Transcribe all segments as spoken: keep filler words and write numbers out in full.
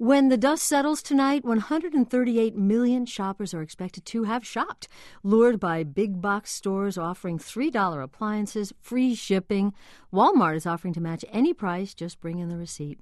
When the dust settles tonight, one hundred thirty-eight million shoppers are expected to have shopped, lured by big box stores offering three dollars appliances, free shipping. Walmart is offering to match any price, just bring in the receipt.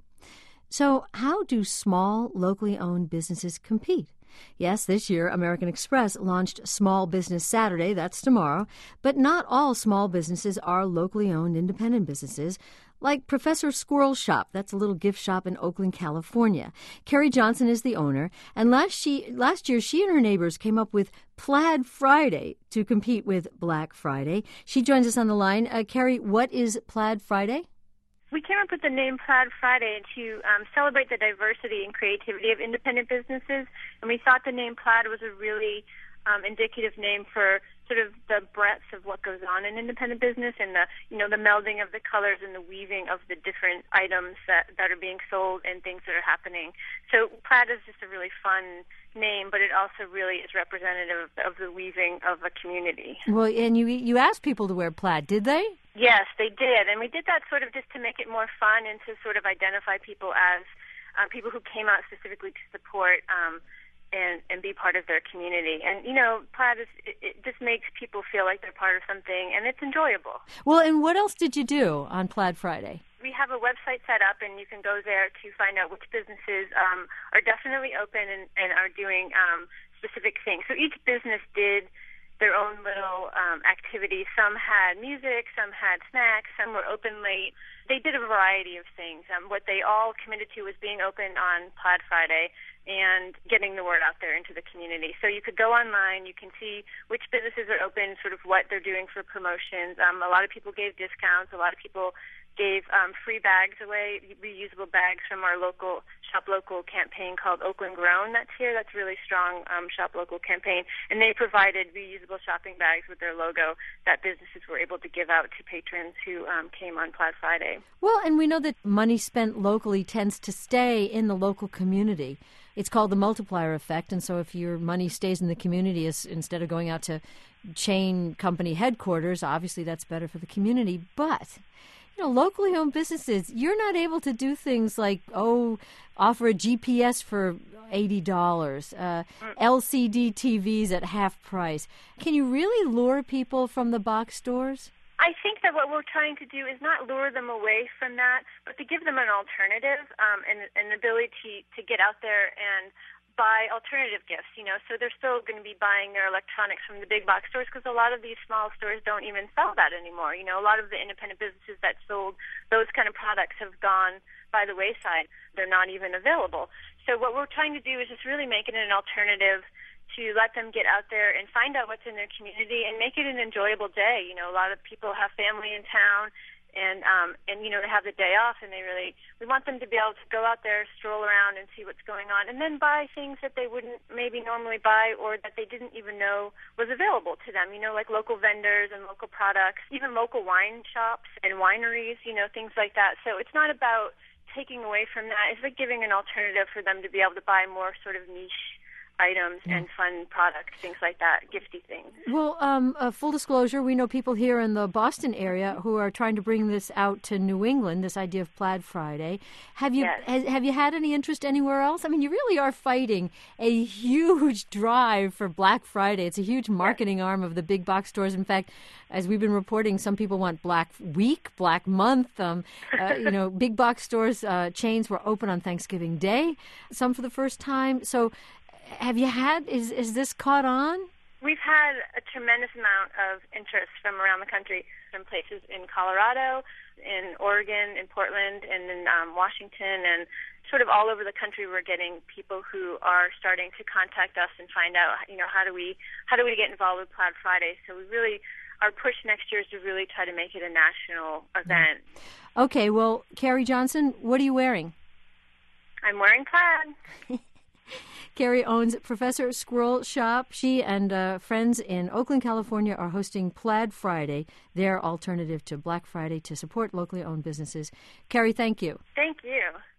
So how do small, locally owned businesses compete? Yes, this year, American Express launched Small Business Saturday. That's tomorrow. But not all small businesses are locally owned independent businesses, like Professor Squirrel Shop. That's a little gift shop in Oakland, California. Carrie Johnson is the owner. And last, she, last year, she and her neighbors came up with Plaid Friday to compete with Black Friday. She joins us on the line. Uh, Carrie, what is Plaid Friday? We came up with the name Plaid Friday to um, celebrate the diversity and creativity of independent businesses, and we thought the name Plaid was a really um, indicative name for sort of the breadth of what goes on in independent business and the, you know, the melding of the colors and the weaving of the different items that, that are being sold and things that are happening. So Plaid is just a really fun name, but it also really is representative of, of the weaving of a community. Well, and you you asked people to wear plaid, did they? Yes, they did, and we did that sort of just to make it more fun and to sort of identify people as uh, people who came out specifically to support um, and, and be part of their community. And, you know, plaid is, it, it just makes people feel like they're part of something, and it's enjoyable. Well, and what else did you do on Plaid Friday? We have a website set up, and you can go there to find out which businesses um, are definitely open and, and are doing um, specific things. So each business did their own little um, activities. Some had music, some had snacks, some were open late. They did a variety of things. Um, what they all committed to was being open on Plaid Friday and getting the word out there into the community. So you could go online, you can see which businesses are open, sort of what they're doing for promotions. Um, a lot of people gave discounts. A lot of people gave um, free bags away, reusable bags from our local Shop Local campaign called Oakland Grown. That's here. That's a really strong um, Shop Local campaign. And they provided reusable shopping bags with their logo that businesses were able to give out to patrons who um, came on Plaid Friday. Well, and we know that money spent locally tends to stay in the local community. It's called the multiplier effect, and so if your money stays in the community is, instead of going out to chain company headquarters, obviously that's better for the community. But you know, locally owned businesses, you're not able to do things like, oh, offer a G P S for eighty dollars, uh, L C D T Vs at half price. Can you really lure people from the box stores? I think that what we're trying to do is not lure them away from that, but to give them an alternative um, and an ability to get out there and buy alternative gifts, you know, so they're still going to be buying their electronics from the big box stores because a lot of these small stores don't even sell that anymore. You know, a lot of the independent businesses that sold those kind of products have gone by the wayside. They're not even available. So what we're trying to do is just really make it an alternative to let them get out there and find out what's in their community and make it an enjoyable day. You know, a lot of people have family in town and, um, and you know, they have the day off and they really, we want them to be able to go out there, stroll around and see what's going on and then buy things that they wouldn't maybe normally buy or that they didn't even know was available to them, you know, like local vendors and local products, even local wine shops and wineries, you know, things like that. So it's not about taking away from that. It's like giving an alternative for them to be able to buy more sort of niche items yeah. and fun products, things like that, gifty things. Well, um, uh, full disclosure, we know people here in the Boston area who are trying to bring this out to New England, this idea of Plaid Friday. Have you yes. has, have you had any interest anywhere else? I mean, you really are fighting a huge drive for Black Friday. It's a huge marketing yes. arm of the big box stores. In fact, as we've been reporting, some people want Black Week, Black Month. Um, uh, you know, big box stores, uh, chains were open on Thanksgiving Day, some for the first time. So have you had, is, is this caught on? We've had a tremendous amount of interest from around the country, from places in Colorado, in Oregon, in Portland, and in um, Washington, and sort of all over the country. We're getting people who are starting to contact us and find out, you know, how do we how do we get involved with Plaid Friday? So we really, our push next year is to really try to make it a national event. Okay, well, Carrie Johnson, what are you wearing? I'm wearing plaid. Carrie owns Professor Squirrel Shop. She and uh, friends in Oakland, California are hosting Plaid Friday, their alternative to Black Friday, to support locally owned businesses. Carrie, thank you. Thank you.